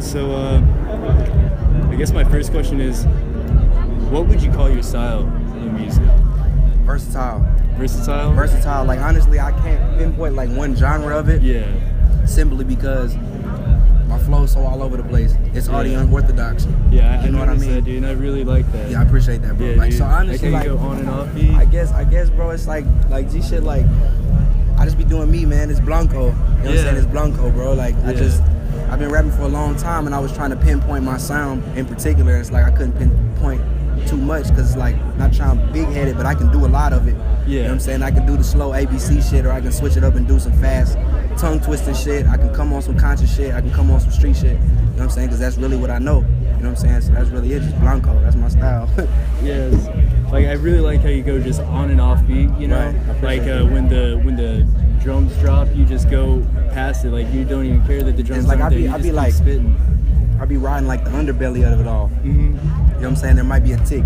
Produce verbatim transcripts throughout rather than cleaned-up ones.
So, uh, I guess my first question is, what would you call your style in music? Versatile. Versatile? Versatile. Like, honestly, I can't pinpoint like one genre of it. Yeah. Simply because my flow's so all over the place. It's Yeah. already unorthodox. Yeah, I, you know I what I mean, that, dude, and I really like that. Yeah, I appreciate that, bro. Yeah, like, dude. so honestly, like, like, you go on and off beat. I guess, I guess, bro, it's like, like G shit. Like, I just be doing me, man. It's Blanco. You know what I'm Yeah. saying? It's Blanco, bro. Like, Yeah. I just, I've been rapping for a long time, and I was trying to pinpoint my sound in particular. It's like I couldn't pinpoint too much because it's like not trying to big headed, but I can do a lot of it. Yeah. You know what I'm saying? I can do the slow A B C shit, or I can switch it up and do some fast tongue twisting shit. I can come on some conscious shit. I can come on some street shit. You know what I'm saying? Because that's really what I know. You know what I'm saying? So that's really it. Just Blanco. That's my style. Yeah. Like, I really like how you go just on and off beat. You know, Right. I like appreciate uh, when the when the drums drop, you just go past it. Like, you don't even care that the drums It's like aren't I be- there. You I just be keep like- spitting. I be riding like the underbelly of it all. Mm-hmm. You know what I'm saying? There might be a tick.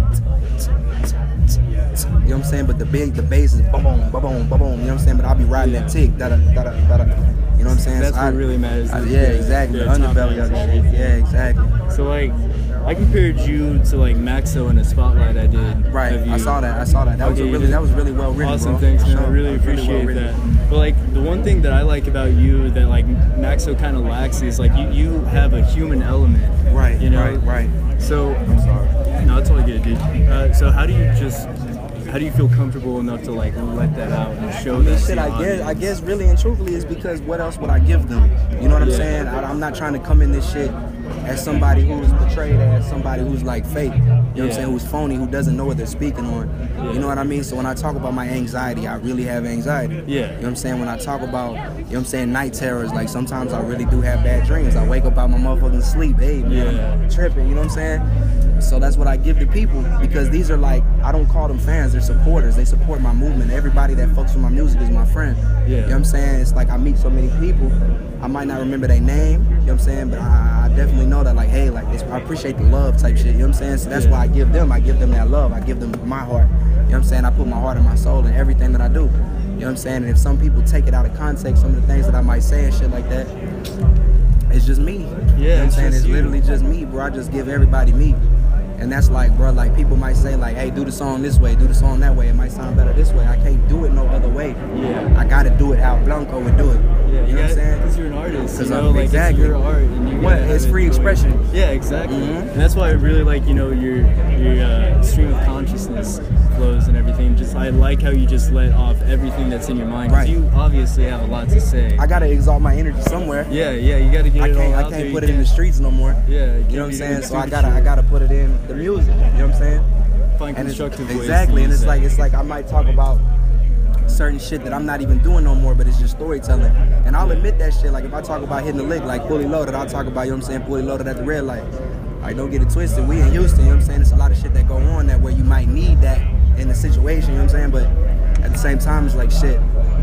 You know what I'm saying? But the big, the bass is boom, boom, boom, boom, boom. You know what I'm saying? But I'll be riding Yeah. that tick, da da da da da. You know what I'm saying? That's So what I, really matters. I, is yeah, the- exactly. the The top underbelly of ends the and shit. everything. Yeah, exactly. So, like, I compared you to like Maxo in a spotlight I did. Right. of you. I saw that. I saw that. That was a Okay, really, that was really well written, Awesome, bro. thanks, For man. I sure. really That was really appreciate well written. that. But like, the one thing that I like about you that like Maxo kind of lacks is like you, you have a human element. Right. You know. Right. Right. So I'm sorry. no, it's all good, dude. Uh, so how do you just how do you feel comfortable enough to like let that out and show I mean, that? to shit, the I guess, audience? I guess really and truthfully is because what else would I give them? You know what I'm Yeah. saying? I, I'm not trying to come in this shit as somebody who's portrayed as somebody who's like fake. You know what Yeah. I'm saying? Who's phony, who doesn't know what they're speaking on. Yeah. You know what I mean? So when I talk about my anxiety, I really have anxiety. Yeah. You know what I'm saying? When I talk about, you know what I'm saying, night terrors, like sometimes I really do have bad dreams. I wake up out my motherfucking sleep. Hey, man, Yeah. I'm tripping. You know what I'm saying? So that's what I give to people because these are like, I don't call them fans, they're supporters. They support my movement. Everybody that fucks with my music is my friend. Yeah. You know what I'm saying? It's like I meet so many people, I might not remember their name, you know what I'm saying? But I, I definitely know that like, hey, like it's, I appreciate the love type shit, you know what I'm saying? So that's Yeah. why I give them, I give them that love. I give them my heart. You know what I'm saying? I put my heart and my soul in everything that I do. You know what I'm saying? And if some people take it out of context, some of the things that I might say and shit like that, it's just me. You know what I'm it's saying? just It's you. literally just me, bro. I just give everybody me. And that's like, bro, like people might say like, hey, do the song this way, do the song that way. It might sound better this way. I can't do it no other way. Yeah. I gotta do it how Blanco would do it. Yeah, you know what I'm saying? Because you're an artist, you 'Cause know, I'm- like exactly. it's your art, and you What? gotta It's have free it the way- expression. Yeah, exactly. Mhm. And that's why I really like, you know, your your uh, stream of consciousness flows and everything. Just I like how you just let off everything that's in your mind. 'Cause Right. you obviously have a lot to say. I gotta exalt my energy somewhere. yeah, yeah, you got to get I it can't, all I out there. can't You put it in the streets no more. Yeah, You know what I'm can't saying? be So I stupid gotta, I shit. gotta put it in the music. You know what I'm saying? Find And it's, constructive ways to exactly, and use it's that. like it's like I might talk about certain shit that I'm not even doing no more, but it's just storytelling. And I'll admit that shit. Like if I talk about hitting the lick, like fully loaded, I'll talk about, you know what I'm saying, fully loaded at the red light. Like don't get it twisted. We in Houston, you know what I'm saying? There's a lot of shit that go on that where you might need that in the situation, you know what I'm saying? But at the same time, it's like shit.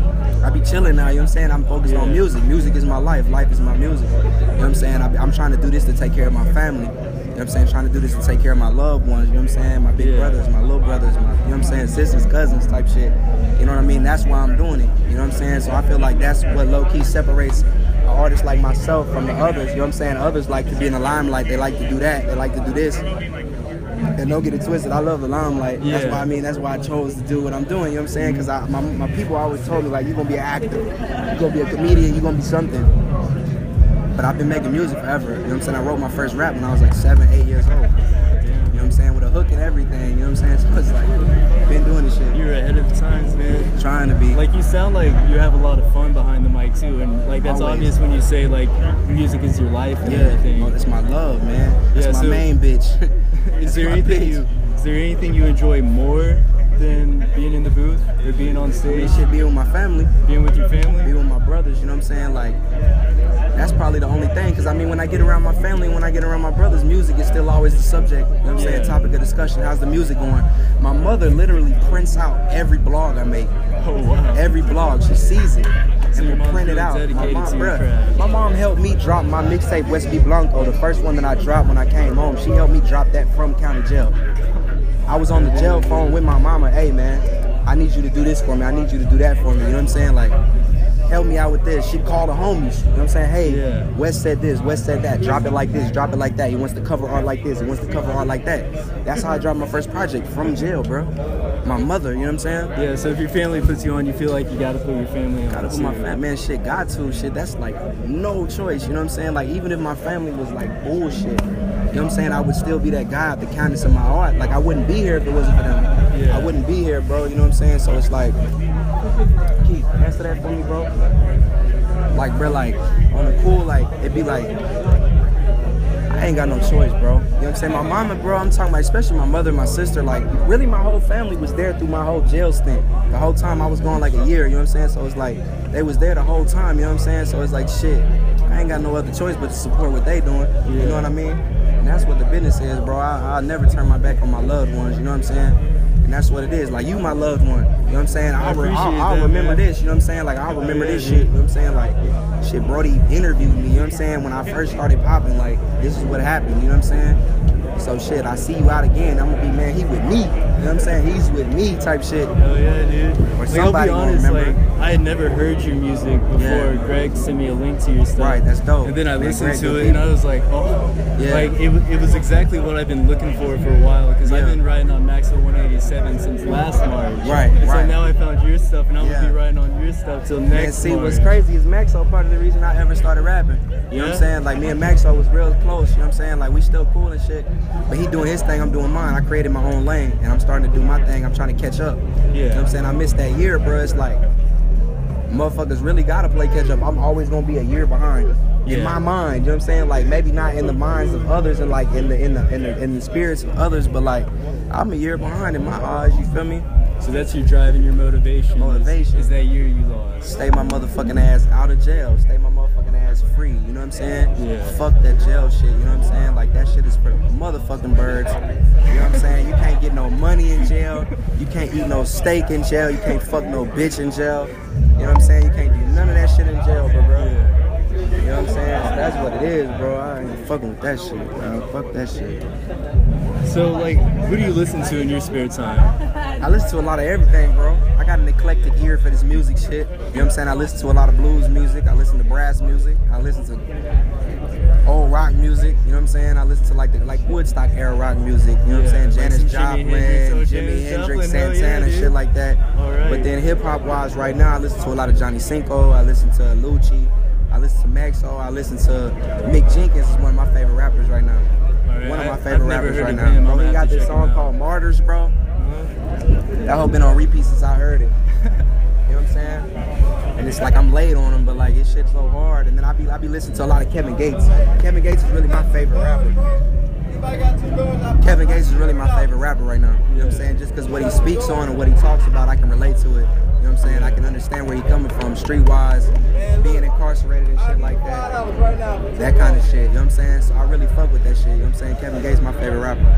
I be chilling now, you know what I'm saying? I'm focused Yeah. on music. Music is my life. Life is my music. You know what I'm saying? I be, I'm trying to do this to take care of my family. You know what I'm saying? Trying to do this to take care of my loved ones. You know what I'm saying? My big Yeah. brothers, my little brothers, my, you know what I'm saying? Sisters, cousins type shit. You know what I mean? That's why I'm doing it. You know what I'm saying? So I feel like that's what low-key separates an artist like myself from the others. You know what I'm saying? Others like to be in the limelight. They like to do that. They like to do this. And don't get it twisted. I love the limelight. Yeah. That's why I mean. That's why I chose to do what I'm doing. You know what I'm saying? Because my, my people always told me like, you're gonna be an actor, you're gonna be a comedian, you're gonna be something. But I've been making music forever. You know what I'm saying? I wrote my first rap when I was like seven, eight years old. You know what I'm saying? With a hook and everything. You know what I'm saying? So it's like, been doing this shit. You're ahead of the times, man. Trying to be. Like you sound like you have a lot of fun behind the mic too, and like that's Always. obvious when you say like music is your life and Yeah, everything. well, it's my love, man. That's Yeah, my so- main bitch. Is That's there my anything bitch. you is there anything you enjoy more than being in the booth or being on stage, This shit be with my family. being with your Be family? with my brothers, you know what I'm saying? Like, that's probably the only thing. Because, I mean, when I get around my family, when I get around my brothers, music is still always the subject. You know what I'm saying? Yeah. Topic of discussion. How's the music going? My mother literally prints out every blog I make. Oh wow. Every blog. She sees it. So your And will mom's print it really out. My dedicated mom, to your bruh, craft. my mom helped me drop my mixtape, West B Blanco, the first one that I dropped when I came home. She helped me drop that from county jail. I was on the jail phone with my mama. Hey, man, I need you to do this for me. I need you to do that for me. You know what I'm saying? Like, help me out with this. She called the homies. You know what I'm saying? Hey, Yeah. Wes said this, Wes said that. Drop it like this, drop it like that. He wants to cover art like this. He wants to cover art like that. That's how I dropped my first project from jail, bro. My mother, you know what I'm saying? Yeah, so if your family puts you on, you feel like you gotta put your family on. Gotta put too. my fam, man, shit, got to, shit, that's like no choice, you know what I'm saying? Like, even if my family was like bullshit, you know what I'm saying, I would still be that guy at the kindness of my heart. Like, I wouldn't be here if it wasn't for them. Yeah. I wouldn't be here, bro, you know what I'm saying? So it's like, Keith, answer that for me, bro. Like, bro, like, on the cool, like, it'd be like, I ain't got no choice, bro. You know what I'm saying? My mama, bro, I'm talking about, especially my mother, my sister, like, really my whole family was there through my whole jail stint. The whole time I was gone like a year, you know what I'm saying? So it's like, they was there the whole time, you know what I'm saying? So it's like, shit, I ain't got no other choice but to support what they doing, you know what I mean? And that's what the business is, bro. I, I'll never turn my back on my loved ones, you know what I'm saying? And that's what it is. Like, you my loved one, you know what I'm saying? I'll, re- I'll, I'll that, remember man. this, you know what I'm saying? Like, I'll remember yeah, this dude. shit, you know what I'm saying? Like, shit, Brody interviewed me, you know what I'm saying? When I first started popping, like, this is what happened, you know what I'm saying? So, shit, I see you out again, I'm gonna be, man, he with me, you know what I'm saying? He's with me type shit. Oh yeah, dude. Or Like, somebody I'll gonna be honest, remember. like, I had never heard your music before Yeah. Greg sent me a link to your stuff. Right, that's dope. And then I Man, listened Greg to good it and I people. was like, oh, Yeah. like it, wa- it was exactly what I've been looking for for a while because I've Yeah. been writing on Maxwell one eighty-seven since last March. Right, and right. So now I found your stuff and I'm Yeah. gonna be writing on your stuff till And next see, March. what's crazy is Maxo part of the reason I ever started rapping. You know what Yeah? I'm saying? Like, me and Maxo was real close, you know what I'm saying? Like, we still cool and shit. But he doing his thing, I'm doing mine. I created my own lane, and I'm starting to do my thing. I'm trying to catch up. Yeah. You know what I'm saying? I missed that year, bro. It's like, motherfuckers really gotta play catch up. I'm always gonna be a year behind. In Yeah. my mind, you know what I'm saying? Like, maybe not in the minds of others and like in the in the in the, in the spirits of others, but like, I'm a year behind in my eyes, you feel me? So that's your drive and your motivation. Motivation. Is, is that year you lost. Stay my motherfucking ass out of jail. Stay my motherfucking ass free. You know what I'm saying? Yeah. Fuck that jail shit. You know what I'm saying? Like, that shit is for the motherfucking birds. You know what I'm saying? You can't get no money in jail. You can't eat no steak in jail. You can't fuck no bitch in jail. You know what I'm saying? You can't do none of that shit in jail, bro. bro. Yeah. You know what I'm saying? So that's what it is, bro. I ain't fucking with that shit, bro. Fuck that shit. So like, who do you listen to in your spare time? I listen to a lot of everything, bro. I got an eclectic ear for this music shit. You know what I'm saying? I listen to a lot of blues music. I listen to brass music. I listen to old rock music. You know what I'm saying? I listen to like the like Woodstock era rock music. You know what Yeah, I'm saying? like Janis some Jimi Joplin, Hendrix. Oh, Jimi Janis Hendrix, Joplin, hell yeah, Santana, dude. shit like that. All right. But then hip hop wise, right now I listen to a lot of Johnny Cinco. I listen to Lucci. I listen to Maxo. I listen to Mick Jenkins is one of my favorite rappers right now. All right, One of my I- favorite I've never rappers heard right of now. him. Bro, I'm he gonna got have to this check song him out. called Martyrs, bro. That whole been on repeat since I heard it. You know what I'm saying? And it's like I'm laid on him, but like his shit's so hard. And then I be I be listening to a lot of Kevin Gates. Kevin Gates is really my favorite rapper. Kevin Gates is really my favorite rapper right now. You know what I'm saying? Just because what he speaks on and what he talks about, I can relate to it. You know what I'm saying? I can understand where he's coming from, streetwise, being incarcerated and shit like that. That kind of shit. You know what I'm saying? So I really fuck with that shit. You know what I'm saying? Kevin Gates is my favorite rapper.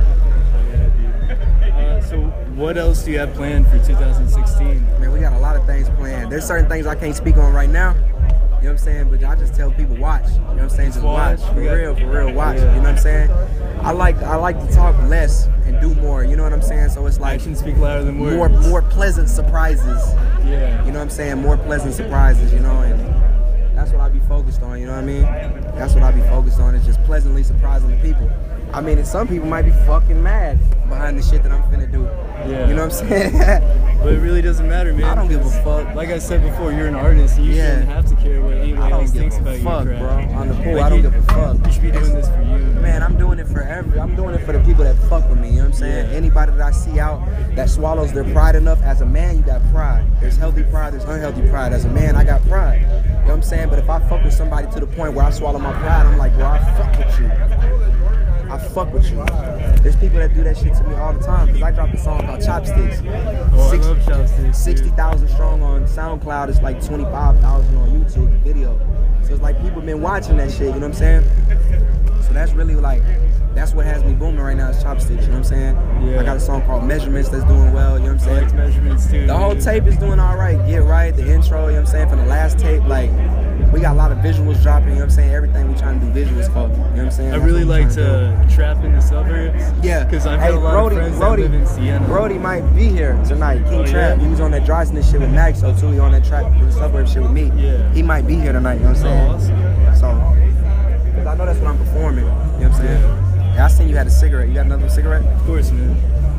Uh, so what else do you have planned for two thousand sixteen? Man, we got a lot of things planned. There's certain things I can't speak on right now. You know what I'm saying? But I just tell people watch. You know what I'm saying? Just watch. For real, for real, watch. You know what I'm saying? I like I like to talk less and do more. You know what I'm saying? So it's like Actions speak louder than words. more more pleasant surprises. Yeah. You know what I'm saying? More pleasant surprises, you know, and that's what I be focused on, you know what I mean? That's what I be focused on, is just pleasantly surprising the people. I mean, and some people might be fucking mad behind the shit that I'm finna do. Yeah. You know what I'm saying? But it really doesn't matter, man. I don't give a 'cause fuck. Like I said before, you're an artist, and you Yeah. shouldn't have to care what I anybody don't else give thinks a about fuck, your bro. craft. On the pool, Like, I don't you, give a fuck. You should be doing this for you. Man, I'm doing it for every. I'm doing it for the people that fuck with me. You know what I'm saying? Yeah. Anybody that I see out that swallows their pride enough. As a man, you got pride. There's healthy pride. There's unhealthy pride. As a man, I got pride. You know what I'm saying? But if I fuck with somebody to the point where I swallow my pride, I'm like, bro, I fuck with you. I fuck with you. There's people that do that shit to me all the time. Cause I dropped a song called Chopsticks. Oh, I love Chopsticks. sixty thousand strong on SoundCloud. It's like twenty-five thousand on YouTube, the video. So it's like people been watching that shit, you know what I'm saying? So that's really like, that's what has me booming right now is Chopsticks, you know what I'm saying? Yeah. I got a song called Measurements that's doing well, you know what I'm I like saying? measurements too. The whole dude. tape is doing all right. Get Right, the intro, you know what I'm saying? From the last tape, like, we got a lot of visuals dropping, you know what I'm saying? Everything we trying to do visuals for, you know what I'm saying? I That's really what we like trying to trap in the suburbs. Yeah. Because I've hey, got a lot Brody, of friends Brody, that live in Siena. Brody might be here tonight. King Oh, yeah? Trap. He was on that Drysdale shit with Max, so too. He on that trap in the suburbs shit with me. Yeah. He might be here tonight, you know what I'm saying? Oh, awesome. So, because I know that's when I'm performing, you know what I'm saying? Yeah. Yeah, I seen you had a cigarette. You got another cigarette? Of course, man.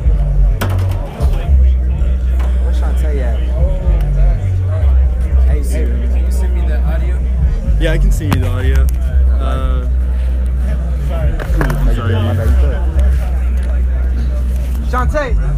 What Shantae at? Hey, hey, can you send me the audio? Yeah, I can see you the audio. Uh, I'm sorry. My bad, you good. Shantae!